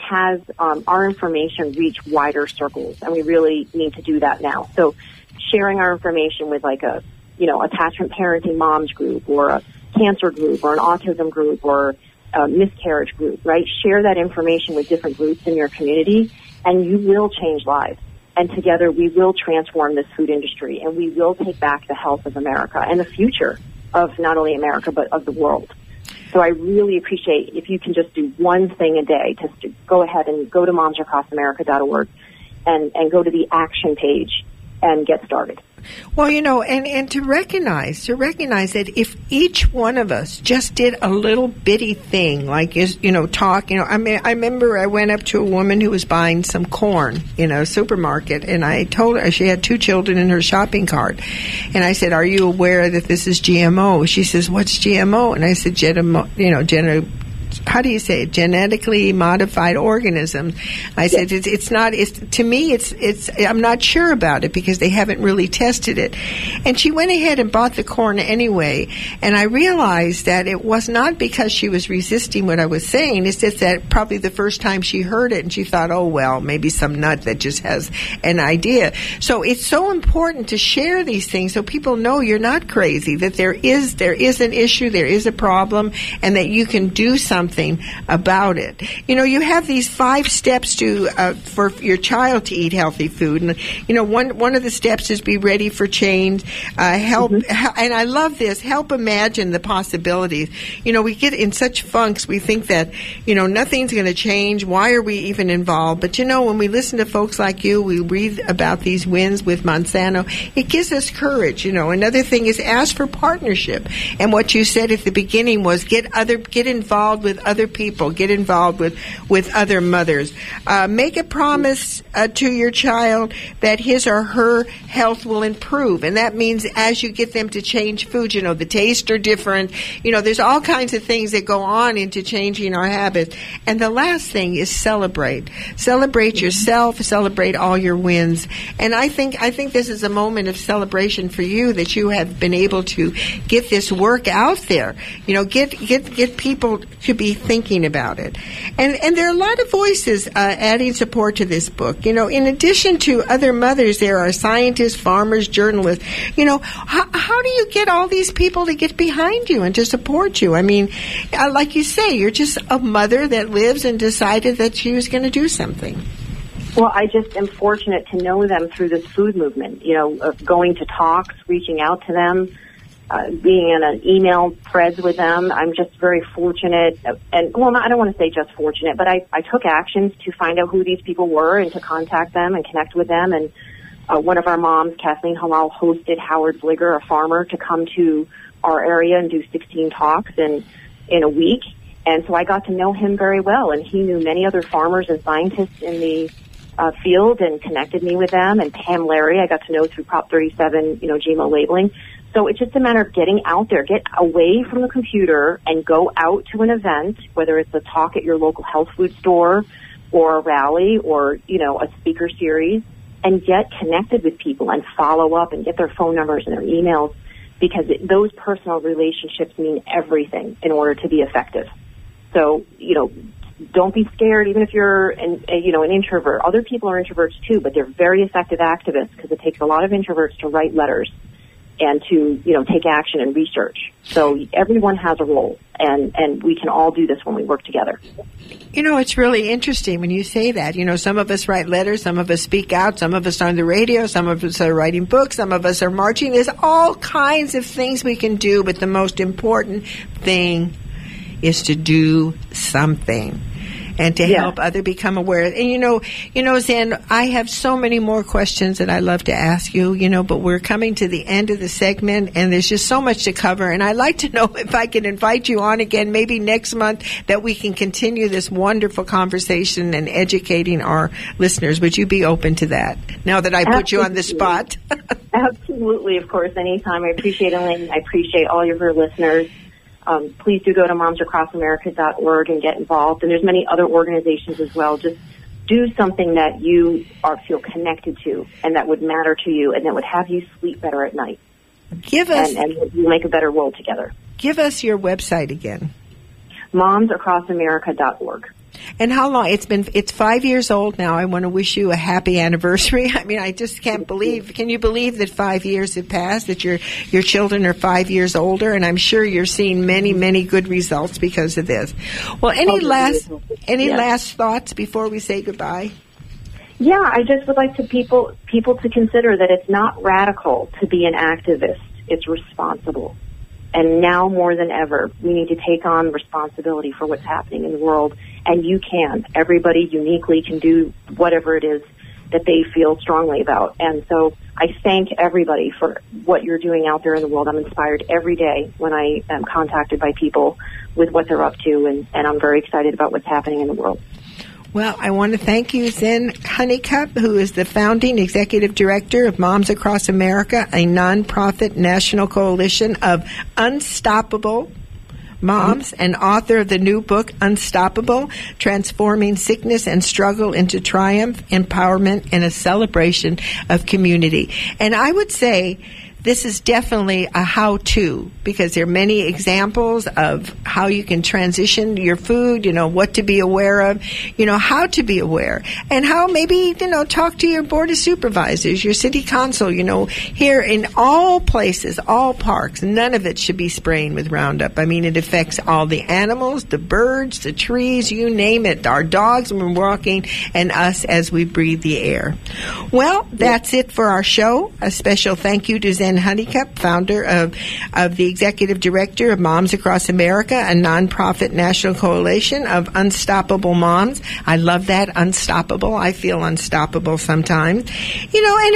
our information reach wider circles, and we really need to do that now. So sharing our information with like a, attachment parenting moms group or a cancer group or an autism group or a miscarriage group, right? Share that information with different groups in your community, and you will change lives. And together we will transform this food industry, and we will take back the health of America and the future of not only America, but of the world. So I really appreciate if you can just do one thing a day, to go ahead and go to momsacrossamerica.org and go to the action page and get started. Well, and to recognize that if each one of us just did a little bitty thing, like, talk, I remember I went up to a woman who was buying some corn in a supermarket, and I told her she had 2 children in her shopping cart. And I said, "Are you aware that this is GMO?" She says, "What's GMO?" And I said, how do you say it? Genetically modified organisms. I said, to me, I'm not sure about it because they haven't really tested it. And she went ahead and bought the corn anyway. And I realized that it was not because she was resisting what I was saying. It's just that probably the first time she heard it and she thought, oh, well, maybe some nut that just has an idea. So it's so important to share these things so people know you're not crazy, that there is an issue, there is a problem, and that you can do something about it. You have these 5 steps for your child to eat healthy food, and one of the steps is be ready for change. Help, and I love this. Help imagine the possibilities. We get in such funks. We think that nothing's going to change. Why are we even involved? But when we listen to folks like you, we read about these wins with Monsanto. It gives us courage. Another thing is ask for partnership. And what you said at the beginning was get involved with other people, get involved with other mothers. Make a promise to your child that his or her health will improve, and that means as you get them to change food, the tastes are different. There's all kinds of things that go on into changing our habits. And the last thing is celebrate yourself, celebrate all your wins. And I think this is a moment of celebration for you, that you have been able to get this work out there. Get people to be thinking about it. And there are a lot of voices adding support to this book. In addition to other mothers, there are scientists, farmers, journalists. How do you get all these people to get behind you and to support you? I mean, like you say, you're just a mother that lives and decided that she was going to do something. Well, I just am fortunate to know them through this food movement, of going to talks, reaching out to them, being in an email threads with them. I'm just very fortunate, and I don't want to say just fortunate, but I took actions to find out who these people were and to contact them and connect with them. And one of our moms, Kathleen Halal, hosted Howard Bligger, a farmer, to come to our area and do 16 talks in a week. And so I got to know him very well, and he knew many other farmers and scientists in the field and connected me with them. And Pam Larry, I got to know through Prop 37, GMO labeling. So it's just a matter of getting out there, get away from the computer and go out to an event, whether it's a talk at your local health food store or a rally or, a speaker series, and get connected with people and follow up and get their phone numbers and their emails, because those personal relationships mean everything in order to be effective. So, don't be scared, even if you're an introvert. Other people are introverts too, but they're very effective activists, because it takes a lot of introverts to write letters and to, take action and research. So everyone has a role, and we can all do this when we work together. It's really interesting when you say that. Some of us write letters, some of us speak out, some of us are on the radio, some of us are writing books, some of us are marching. There's all kinds of things we can do, but the most important thing is to do something. and to help other become aware. And you know, Zen, I have so many more questions that I love to ask you, but we're coming to the end of the segment, and there's just so much to cover. And I'd like to know if I can invite you on again, maybe next month, that we can continue this wonderful conversation and educating our listeners. Would you be open to that? Now that I put you on the spot. Absolutely, of course, anytime. I appreciate Elaine. I appreciate all of your listeners. Please do go to momsacrossamerica.org and get involved. And there's many other organizations as well. Just do something that you feel connected to and that would matter to you and that would have you sleep better at night. And we'll make a better world together. Give us your website again. momsacrossamerica.org. And how long? It's 5 years old now. I want to wish you a happy anniversary. I mean, I just can't believe. Can you believe that 5 years have passed, that your children are 5 years older? And I'm sure you're seeing many, many good results because of this. Well, any last thoughts before we say goodbye? Yeah, I just would like people to consider that it's not radical to be an activist. It's responsible. And now more than ever, we need to take on responsibility for what's happening in the world. And you can. Everybody uniquely can do whatever it is that they feel strongly about. And so I thank everybody for what you're doing out there in the world. I'm inspired every day when I am contacted by people with what they're up to, and I'm very excited about what's happening in the world. Well, I want to thank you, Zen Honeycutt, who is the founding executive director of Moms Across America, a nonprofit national coalition of unstoppable moms, and author of the new book, Unstoppable, Transforming Sickness and Struggle into Triumph, Empowerment, and a Celebration of Community. And I would say this is definitely a how-to, because there are many examples of how you can transition your food, what to be aware of, how to be aware, and how maybe, talk to your board of supervisors, your city council, here in all places, all parks, none of it should be spraying with Roundup. I mean, it affects all the animals, the birds, the trees, you name it, our dogs when we're walking, and us as we breathe the air. Well, that's it for our show. A special thank you to Zen Honeycutt, founder of the executive director of Moms Across America, a nonprofit national coalition of unstoppable moms. I love that, unstoppable. I feel unstoppable sometimes. And a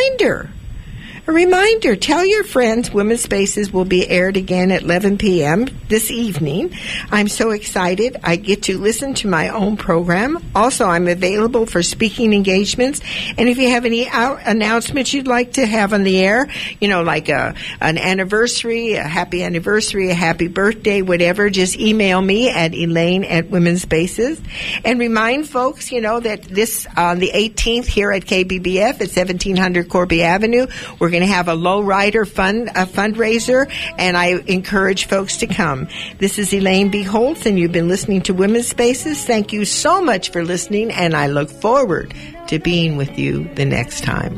reminder, tell your friends Women's Spaces will be aired again at 11 p.m. this evening. I'm so excited. I get to listen to my own program. Also, I'm available for speaking engagements. And if you have any announcements you'd like to have on the air, like an anniversary, a happy birthday, whatever, just email me at Elaine@Women's Spaces. And remind folks, that this, on the 18th here at KBBF at 1700 Corby Avenue, we're going to have a lowrider fundraiser, and I encourage folks to come. This is Elaine B. Holtz, and you've been listening to Women's Spaces. Thank you so much for listening, and I look forward to being with you the next time.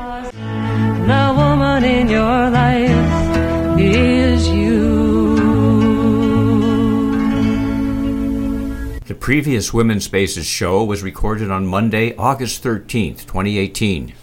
The woman in your life is you. The previous Women's Spaces show was recorded on Monday, August 13th, 2018.